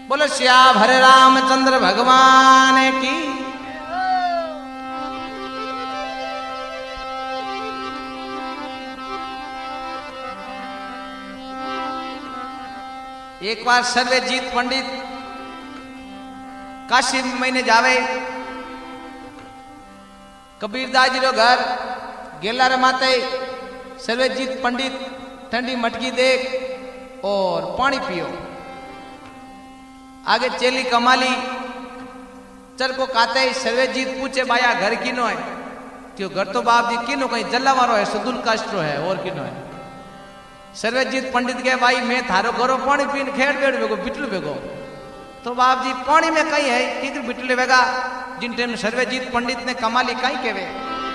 बोलो श्याम हरे रामचंद्र भगवान की। एक बार सर्वजीत पंडित काशी महीने जावे, कबीरदास जी रो घर गेला रे माते सर्वजीत पंडित ठंडी मटकी देख और पानी पियो। आगे चेली कमाली चर को काते सर्वजीत पूछे बाया घर किनो है? क्यों घर तो बाप जी किनो कहीं जल्लावारो है, सुदुल कास्ट्रो है, और किनो है? सर्वजीत पंडित के भाई मैं थारो घरो पानी पीन खेड़ बेड़ बेगो बिटलू बेगो। तो बाप जी पानी में कहीं है कि बिटले बेगा? जिन टाइम सर्वजीत पंडित ने कमाली कहीं केवे,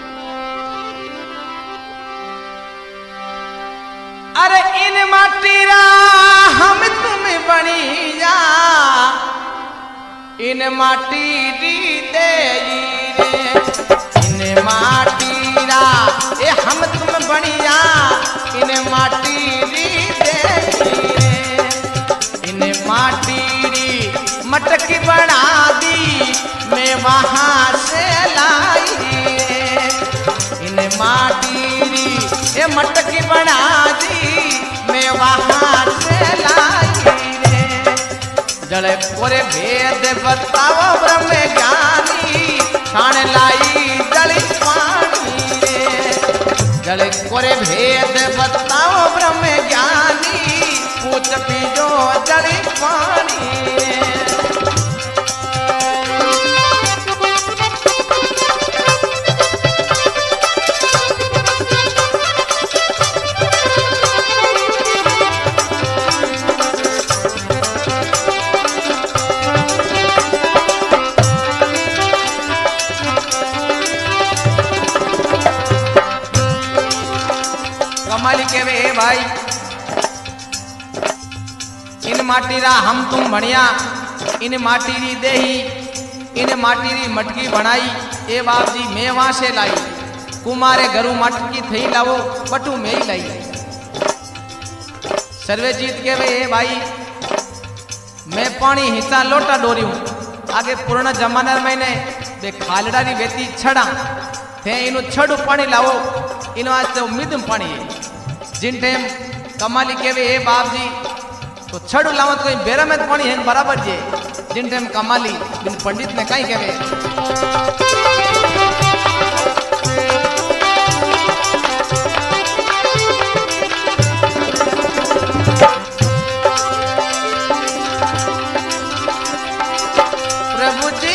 अरे इन माटीरा हम तुम बनी जा, इन माटी दे रे, इन माटीरा ए हम तुम बनी जा, इन माटी दे रे, इन माटी मटकी बना दी मैं वहां से लाई रे, इन माटी ये मटकी बना दी मैं वहां से लाई रे। जड़े पूरे भेद बताओ ब्रह्म ज्ञानी, खाने लाई जड़ी पानी रे। जड़े पूरे भेद बताओ ब्रह्म ज्ञानी, पूछ पीजो जड़ी पानी रे। कमाली के वे भाई इन माटीरा हम तुम बढ़िया, इन माटीरी देही, इन माटीरी मटकी बनाई ए बाप जी मैं वहां से लाई, कुमारे घरू मटकी थई लावो बटू में ही लाई। सर्वजीत के वे भाई मैं पानी हिस्सा लोटा डोरी हूं, आगे पुराना जमाना में ने बे खालड़ा री बेती छड़ा थे इनु छड़ू पानी लावो, इन वास्ते मिदम पानी है। जिन टाइम कमाली के वे बाप जी तो छड़ू लावत कोई बेरा में पानी है बराबर जे। जिन टाइम कमाली बिन पंडित ने कहीं केवे प्रभु जी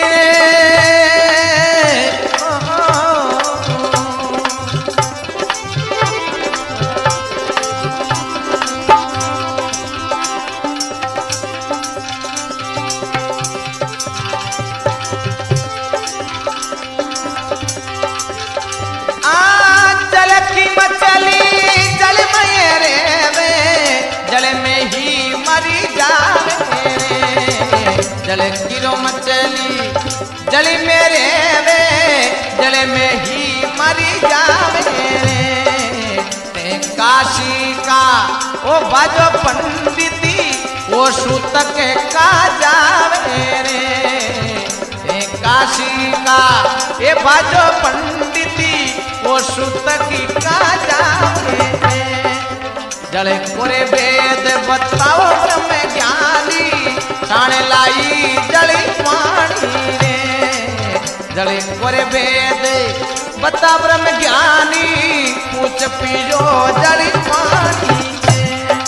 जले गिरो मचली जली मेरे वे, जले में ही मरी जावे रे। ते काशी का ओ बाजो पंडिती वो सूतक का जावे रे, ते काशी का ये बाजो पंडिती वो सूतक का जावे रे। जले कोरे वेद बताओ ब्रह्म ज्ञानी, साने लाई जड़ी पानी रे। जड़ी कोरे वेद बता ब्रह्म ज्ञानी, पूछ पीजो जड़ी पानी रे।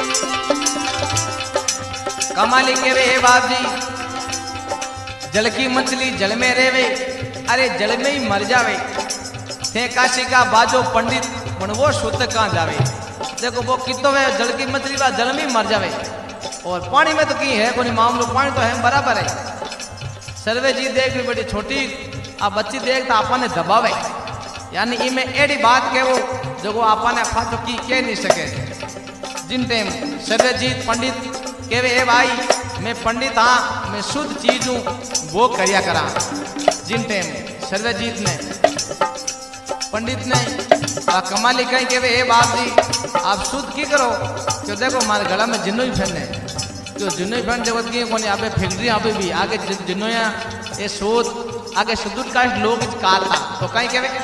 कमाली के वे बाजी जल की मछली जल में रेवे, अरे जल में ही मर जावे। थे काशी का बाजो पंडित पण वो शुद्ध कहाँ जावे? देखो वो कितो है जल की मछली बा जल में मर जावे, और पानी में तो की है कोई मामलो, पानी तो है बराबर है। सर्वे जी देख ली बड़ी छोटी आप बच्ची देख तो आपने दबावे, यानी इमें एडी बात के वो जो आपने फाचो की कह नहीं सके। जिन टाइम सर्वजीत पंडित कहे ए भाई मैं पंडित हाँ, मैं शुद्ध चीज हूँ वो करिया करा। जिन टाइम सर्वजीत ने पंडित ने कमाली कहीं कहे ए बाप जी आप शुद्ध की करो, क्यों देखो हमारे गला में जिन्नो ही फैलने, जो जिन्हों फैन जगत की कोनी आबे फैक्ट्री आबे भी आगे जिन्हों ये शोध आगे सुदूर कास्ट लोग कहता तो कहीं कहवे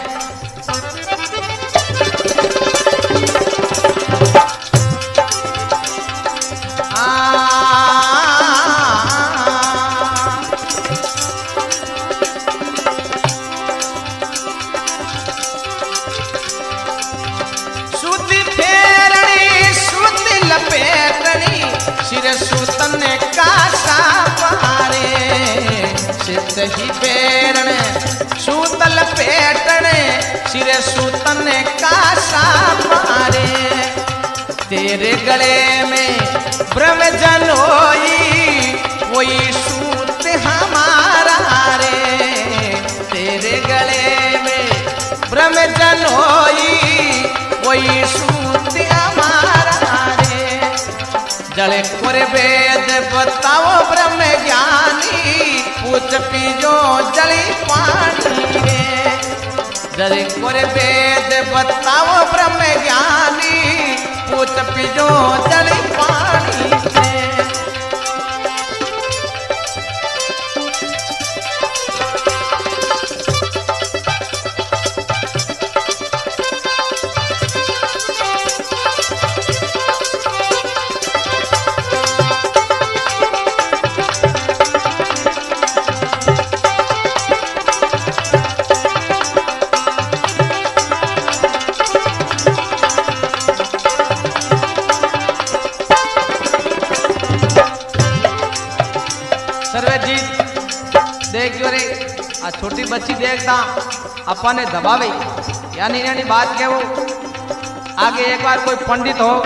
सूतन का सापारे सित ही पेरण सूतल पेटने सिर सूतन का सापारे तेरे गले में ब्रह्म जनोई वही सूत हमारा रे तेरे गले में ब्रह्म जनोई वही सूत हमारा रे जले कोरे वेद बताओ ब्रह्म ज्ञानी पूछ पीजो जली पानी रे जले कोरे वेद बताओ ब्रह्म ज्ञानी पूछ पीजो जली पानी रे छोटी बच्ची देखता अपने दबावे यानी यानी बात क्या वो आगे एक बार कोई पंडित हो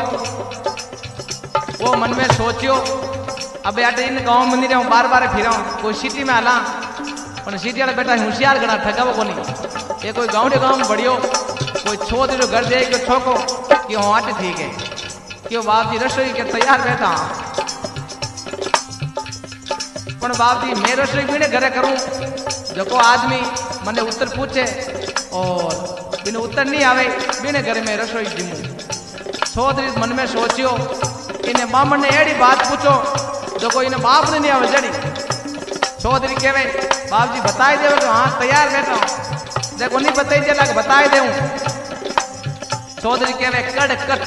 वो मन में सोचियो अब यार इन गांव में नहीं रहूं बार बार फिरा कोई सिटी में आला पर सिटी वाला बेटा होशियार गणा ठगावो कोनी ये कोई गांव में बढ़ियो कोई छोड़ जो घर दे के छोको कि हाँ आटे ठीक है क्यों बाप जी रसोई के तैयार बैठा पर बाप जी मैं रसोई भी घरे करूं जो को आदमी मने उत्तर पूछे और बिना उत्तर नहीं आवे बिने घर में रसोई जिमू चौधरी मन में सोचियो इन्हें मामन ने एड़ी बात पूछो जो को इन्हें बाप ने नहीं आवे जड़ी चौधरी कहवे बाप जी बताए दे तो हाँ तैयार बैठा देखो नहीं बताई चला बताए दे चौधरी कहवे कड़ कट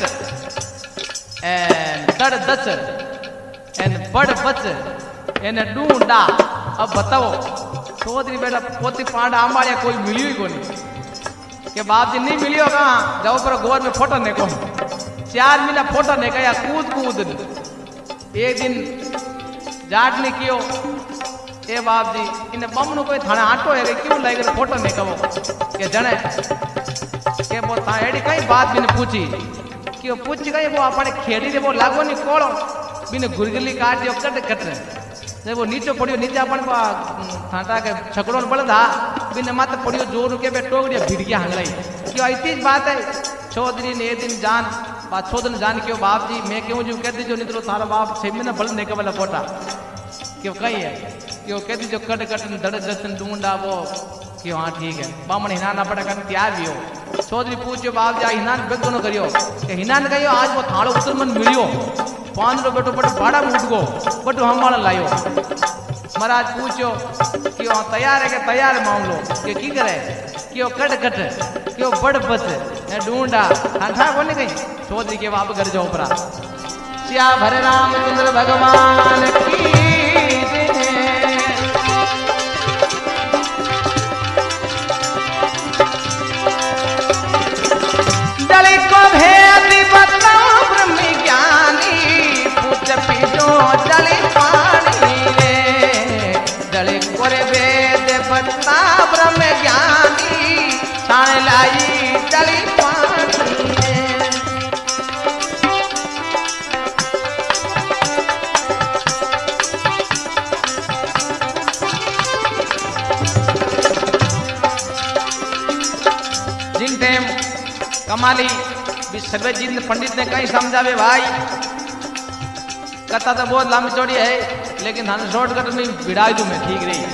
एंड दड़ दच एंड बड़ बच एंड डूंडा अब बताओ चौधरी बेटा पोती पांडा आंबाड़िया कोई मिलियो ही कोनी के बाप जी नहीं मिलियो कहाँ जाओ पर गोर में फोटो नेको 4 महीना फोटो नेका या कूद कूद एक दिन जाट ने कियो ए बाप जी इन्हें बम नु कोई थाने आटो है क्यों लाइक फोटो नेकवो के जने के वो था एडी कई बात बिन पूछी कि वो पूछ गई वो अपने खेड़ी रे वो लागो नहीं कोड़ो बिन गुरगली काट दियो कट कट जब वो नीचे पड़ियो नीचे अपन थाटा के छकड़ो बड़ था बिन माते पड़ियो जोर के बे टोक दिया भिड़िया हंगलाई क्यों इतनी बात है चौधरी ने एक दिन जान बात चौधरी जान क्यों बाप जी मैं क्यों जो कहती जो निकलो थारा बाप 6 महीना बल नेके वाला फोटा क्यों कही है क्यों कहती जो कट कट दड़ दर्शन ढूंढा वो क्यों हाँ ठीक है बामण हिनान अपना कर तैयार भी हो चौधरी पूछो बाप जी हिनान बेग दोनों करियो कि हिनान कहियो आज वो थाड़ो उतर मन मिलियो 5 बेटो बट भाड़ा में उठ गो बट हम वाला लायो महाराज पूछो कि हाँ तैयार है कि तैयार मामलो कि की करे क्यों कट कट क्यों बड़ बच ढूंढा ठंडा को नहीं गई चौधरी के बाप घर जाओ परा सिया भरे रामचंद्र भगवान की जले को भेद बताओ ब्रह्म ज्ञानी पूछ पीजो जले पानी रे जले कोरे वेद बता ब्रह्म ज्ञानी छान लाई जले पानी रे जिन टाइम कमाली भी सर्वजीत पंडित ने कहीं समझावे भाई कथा तो बहुत लंबी चौड़ी है लेकिन थाने शॉर्टकट में भिड़ाई दूं मैं ठीक रही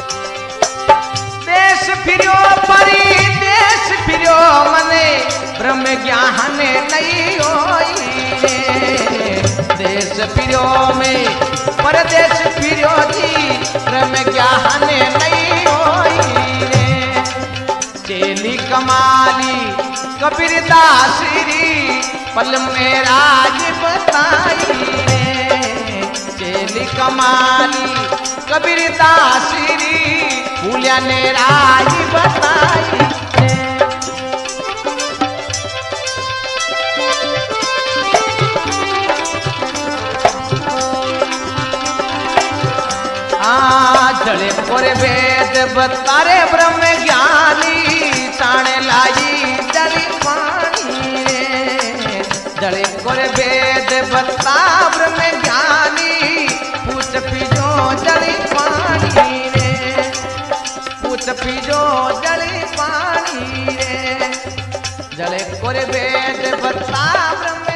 देश फिरियो परी देश फिरियो मने ब्रह्म ज्ञान नहीं होई रे देश फिरो में परदेश फिरो जी ब्रह्म ज्ञान नहीं होई रे चेली कमाली कबीर दासरी पल मेरा ये बताई रे चेली कमाली कबीर दासरी फूलिया ने राज बताई रे जड़े पर वेद बतारे ब्रह्म ज्ञानी ताने लाई जली पानी रे जड़े पर वेद बता ब्रह्म ज्ञानी पूछ पीजो जली पानी रे पूछ पीजो जली पानी रे जड़े पर वेद बता ब्रह्म